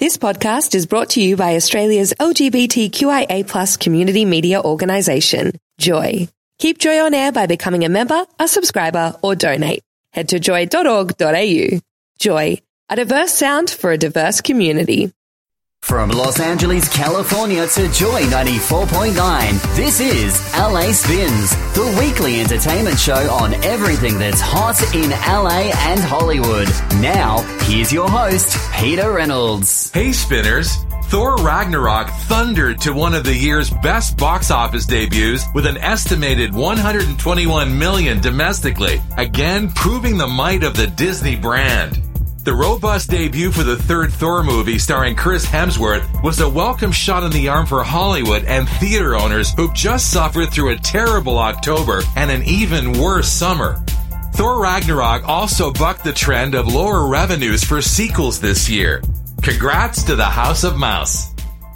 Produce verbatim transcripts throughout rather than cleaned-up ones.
This podcast is brought to you by Australia's L G B T Q I A plus community media organisation, Joy. Keep Joy on air by becoming a member, a subscriber, or donate. Head to joy dot org dot a u. Joy, a diverse sound for a diverse community. From Los Angeles, California to Joy ninety-four point nine, this is L A Spins, the weekly entertainment show on everything that's hot in L A and Hollywood. Now, here's your host, Peter Reynolds. Hey, Spinners. Thor Ragnarok thundered to one of the year's best box office debuts with an estimated one hundred twenty-one million dollars domestically, again proving the might of the Disney brand. The robust debut for the third Thor movie starring Chris Hemsworth was a welcome shot in the arm for Hollywood and theater owners who've just suffered through a terrible October and an even worse summer. Thor Ragnarok also bucked the trend of lower revenues for sequels this year. Congrats to the House of Mouse.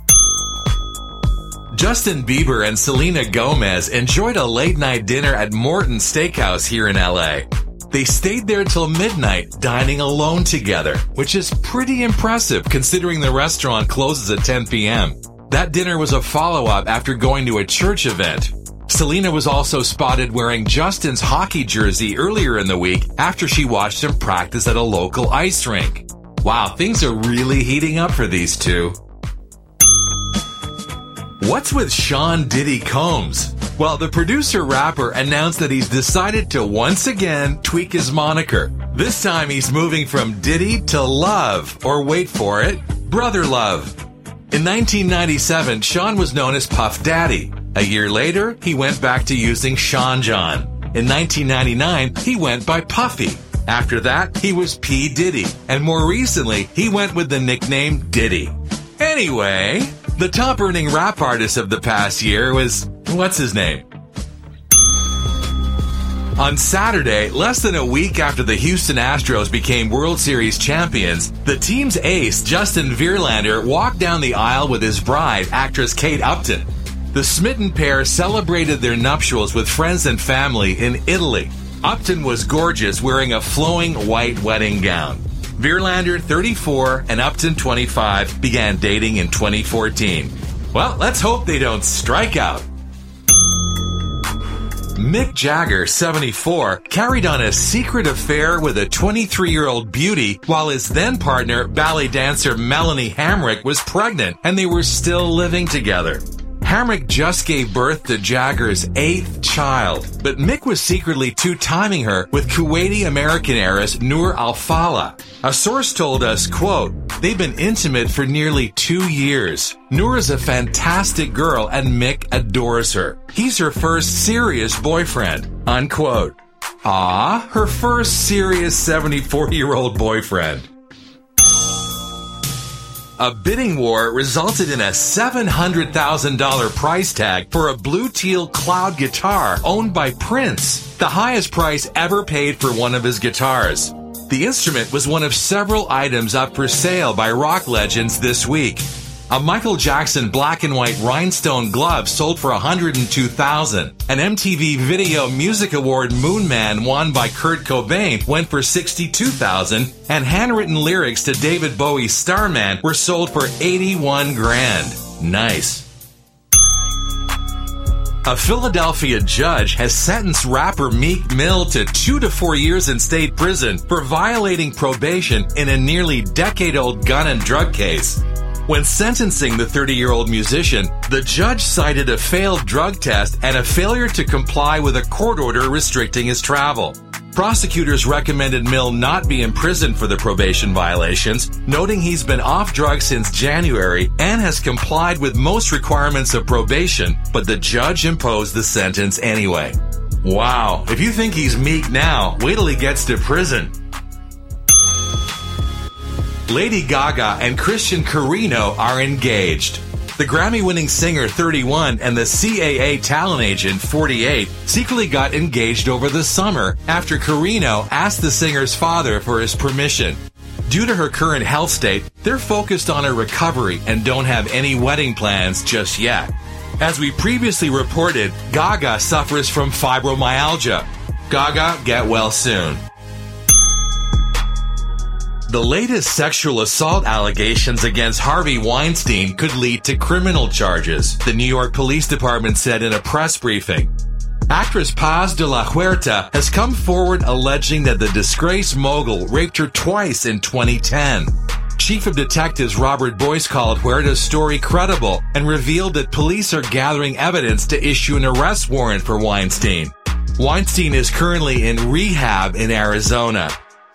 Justin Bieber and Selena Gomez enjoyed a late-night dinner at Morton Steakhouse here in L A. They stayed there till midnight, dining alone together, which is pretty impressive considering the restaurant closes at ten p.m. That dinner was a follow-up after going to a church event. Selena was also spotted wearing Justin's hockey jersey earlier in the week after she watched him practice at a local ice rink. Wow, things are really heating up for these two. What's with Sean Diddy Combs? Well, the producer-rapper announced that he's decided to once again tweak his moniker. This time he's moving from Diddy to Love, or wait for it, Brother Love. In nineteen ninety-seven, Sean was known as Puff Daddy. A year later, he went back to using Sean John. In nineteen ninety-nine, he went by Puffy. After that, he was P. Diddy. And more recently, he went with the nickname Diddy. Anyway, the top-earning rap artist of the past year was, what's his name? On Saturday, less than a week after the Houston Astros became World Series champions, the team's ace, Justin Verlander, walked down the aisle with his bride, actress Kate Upton. The smitten pair celebrated their nuptials with friends and family in Italy. Upton was gorgeous, wearing a flowing white wedding gown. Verlander, thirty-four, and Upton, twenty-five, began dating in twenty fourteen. Well, let's hope they don't strike out. Mick Jagger, seventy-four, carried on a secret affair with a twenty-three-year-old beauty while his then-partner, ballet dancer Melanie Hamrick, was pregnant, and they were still living together. Hamrick just gave birth to Jagger's eighth child, but Mick was secretly two-timing her with Kuwaiti-American heiress Noor Al-Fala. A source told us, quote, they've been intimate for nearly two years. Noor is a fantastic girl and Mick adores her. He's her first serious boyfriend, unquote. Ah, her first serious seventy-four-year-old boyfriend. A bidding war resulted in a seven hundred thousand dollars price tag for a Blue Teal Cloud guitar owned by Prince, the highest price ever paid for one of his guitars. The instrument was one of several items up for sale by rock legends this week. A Michael Jackson black and white rhinestone glove sold for one hundred two thousand dollars. An M T V Video Music Award Moon Man won by Kurt Cobain went for sixty-two thousand dollars, and handwritten lyrics to David Bowie's Starman were sold for eighty-one grand. Nice. A Philadelphia judge has sentenced rapper Meek Mill to two to four years in state prison for violating probation in a nearly decade-old gun and drug case. When sentencing the thirty-year-old musician, the judge cited a failed drug test and a failure to comply with a court order restricting his travel. Prosecutors recommended Mill not be imprisoned for the probation violations, noting he's been off drugs since January and has complied with most requirements of probation, but the judge imposed the sentence anyway. Wow, if you think he's meek now, wait till he gets to prison. Lady Gaga and Christian Carino are engaged. The Grammy-winning singer, thirty-one, and the C A A talent agent, forty-eight, secretly got engaged over the summer after Carino asked the singer's father for his permission. Due to her current health state, they're focused on her recovery and don't have any wedding plans just yet. As we previously reported, Gaga suffers from fibromyalgia. Gaga, get well soon. The latest sexual assault allegations against Harvey Weinstein could lead to criminal charges, the New York Police Department said in a press briefing. Actress Paz de la Huerta has come forward alleging that the disgraced mogul raped her twice in twenty ten. Chief of Detectives Robert Boyce called Huerta's story credible and revealed that police are gathering evidence to issue an arrest warrant for Weinstein. Weinstein is currently in rehab in Arizona.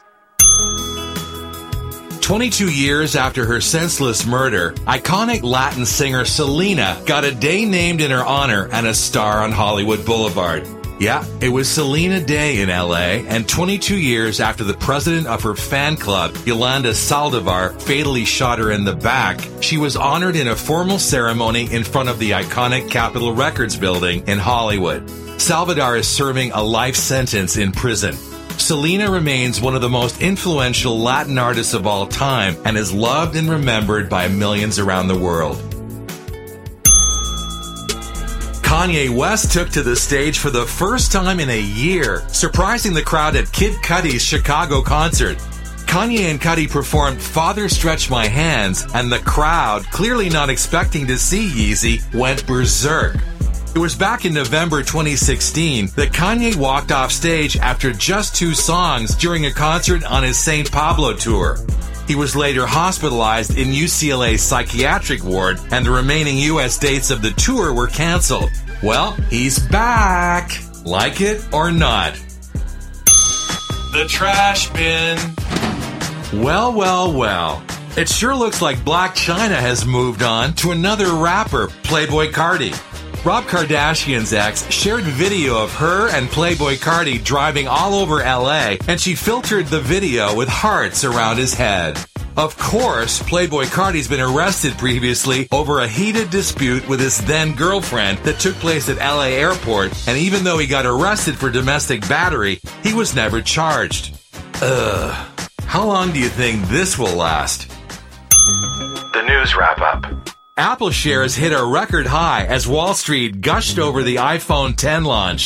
twenty-two years after her senseless murder, iconic Latin singer Selena got a day named in her honor and a star on Hollywood Boulevard. Yeah, it was Selena Day in L A, and twenty-two years after the president of her fan club, Yolanda Saldivar, fatally shot her in the back, she was honored in a formal ceremony in front of the iconic Capitol Records building in Hollywood. Saldivar is serving a life sentence in prison. Selena remains one of the most influential Latin artists of all time and is loved and remembered by millions around the world. Kanye West took to the stage for the first time in a year, surprising the crowd at Kid Cudi's Chicago concert. Kanye and Cudi performed Father Stretch My Hands, and the crowd, clearly not expecting to see Yeezy, went berserk. It was back in November twenty sixteen that Kanye walked off stage after just two songs during a concert on his Saint Pablo tour. He was later hospitalized in U C L A's psychiatric ward, and the remaining U S dates of the tour were canceled. Well, he's back, like it or not. The trash bin. Well, well, well. It sure looks like Blac Chyna has moved on to another rapper, Playboi Carti. Rob Kardashian's ex shared video of her and Playboi Carti driving all over L A, and she filtered the video with hearts around his head. Of course, Playboi Carti's been arrested previously over a heated dispute with his then-girlfriend that took place at L A airport, and even though he got arrested for domestic battery, he was never charged. Ugh. How long do you think this will last? The news wrap-up. Apple shares hit a record high as Wall Street gushed over the iPhone ten launch.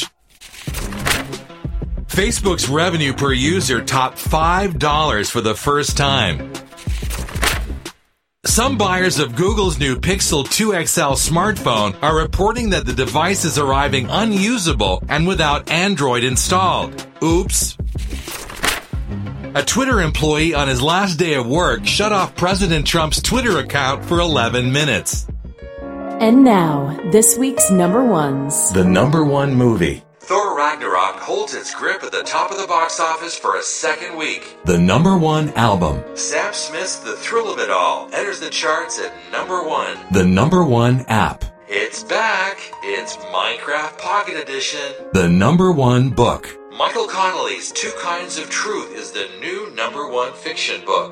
Facebook's revenue per user topped five dollars for the first time. Some buyers of Google's new Pixel two X L smartphone are reporting that the device is arriving unusable and without Android installed. Oops. A Twitter employee on his last day of work shut off President Trump's Twitter account for eleven minutes. And now, this week's number ones. The number one movie. Thor Ragnarok holds its grip at the top of the box office for a second week. The number one album. Sam Smith's The Thrill of It All enters the charts at number one. The number one app. It's back. It's Minecraft Pocket Edition. The number one book. Michael Connelly's Two Kinds of Truth is the new number one fiction book.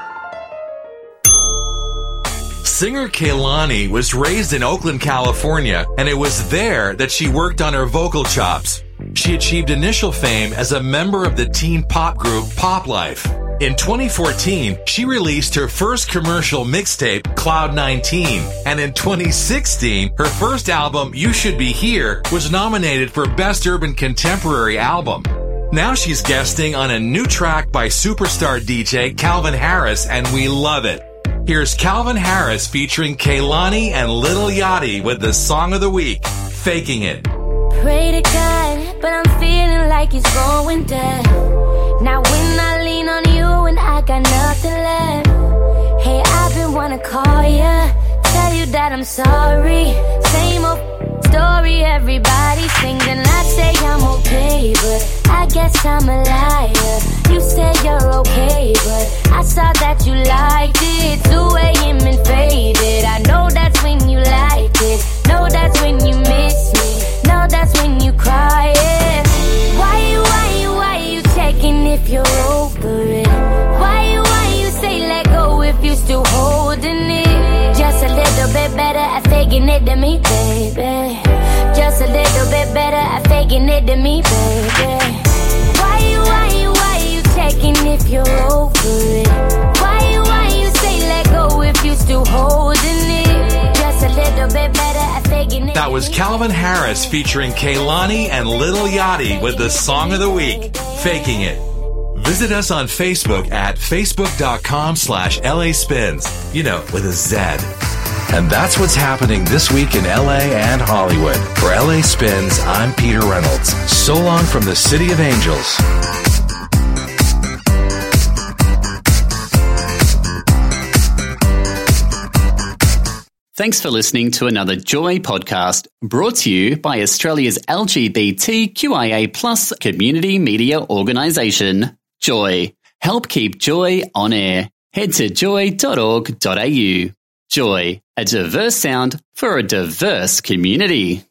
Singer Kehlani was raised in Oakland, California, and it was there that she worked on her vocal chops. She achieved initial fame as a member of the teen pop group Pop Life. In twenty fourteen, she released her first commercial mixtape, Cloud nineteen, and in twenty sixteen, her first album, You Should Be Here, was nominated for Best Urban Contemporary Album. Now she's guesting on a new track by superstar D J Calvin Harris, and we love it. Here's Calvin Harris featuring Kehlani and Lil Yachty with the song of the week, Faking It. Pray to God, but I'm feeling like it's going down. Now when I lean on you and I got nothing left. Hey, I've been wanna call ya, tell you that I'm sorry. Same old story, everybody sings and I say I'm okay, but I guess I'm a liar. You say you're okay, but I saw that you liked it. two a.m. and faded. I know that's when you like it. Know that's when you miss me. Know that's when you cry. Yeah. Why you, why you, why you checking if you're over it? Why you, why you say let go if you still holding it? Just a little bit better at faking it than me, baby. Just a little bit better at faking it than me, baby. Why you, why you, why you checking if you're over it? Why you, why you say let go if you still holding it? Just a little bit better at faking it. That was Calvin Harris featuring Kehlani and Lil Yachty with the song of the week, Faking It. Visit us on Facebook at facebook.com slash LA Spins, you know, with a Z. And that's what's happening this week in L A and Hollywood. For L A Spins, I'm Peter Reynolds. So long from the City of Angels. Thanks for listening to another Joy podcast brought to you by Australia's L G B T Q I A plus community media organisation, Joy. Help keep Joy on air. Head to joy dot org dot a u. Joy, a diverse sound for a diverse community.